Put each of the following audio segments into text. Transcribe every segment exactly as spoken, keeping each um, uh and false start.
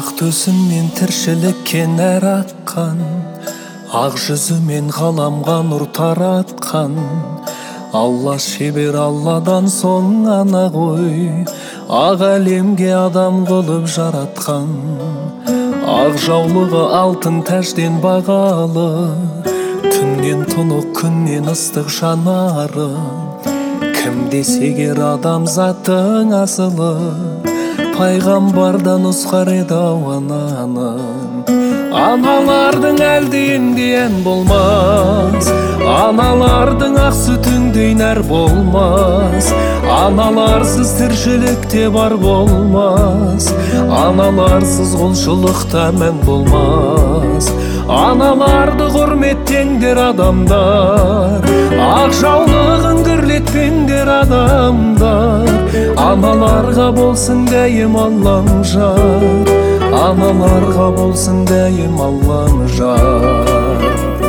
ақ төсіңнен тіршілікке нәр атқан, ақ жүзімен ғаламға нұр таратқан. Алла шебер, Алладан соң ана ғой, ақ әлемге адам қылып жаратқан. Ақ жаулығы алтын тәжден бағалы, түннен тұнық күннен ыстық жанары. Кім десе егер адамзаттың асылы, пайғамбардан нұсқар еді ау ананың. Аналардың әлдейінден болмас, аналардың ақ сүтіндей нәр болмас. Аналарсыз тіршілікте бар болмас, аналарсыз құлшылықта мән болмас. Аналарды құрметтеңдер адамдар, ақ жаулығын гүрлетпеңдер адамдар. Аналарға болсын дәйім Аллаң жар, аналарға болсын дәйім Аллаң жар.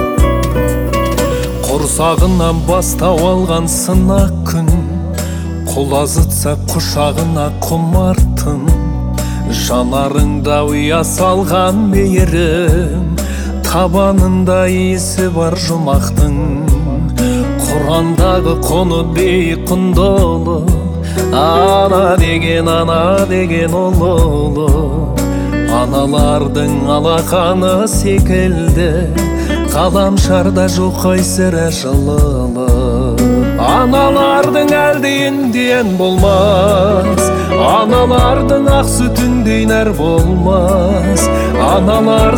Құрсағынан бастау алған сынақ күн, құлазытса құшағына құмартын. Жанарыңда ұя салған мейірім, табанында иісі бар жұмақтың. Құрандағы құны биік құндылы, ана деген, ана деген ұлылы. Аналардың алақаны секілді, ғаламшарда жоқ қайсыра жылылы. Аналардың әлдейінден болмас, аналардың ақ сүтіндей нәр болмас. Аналар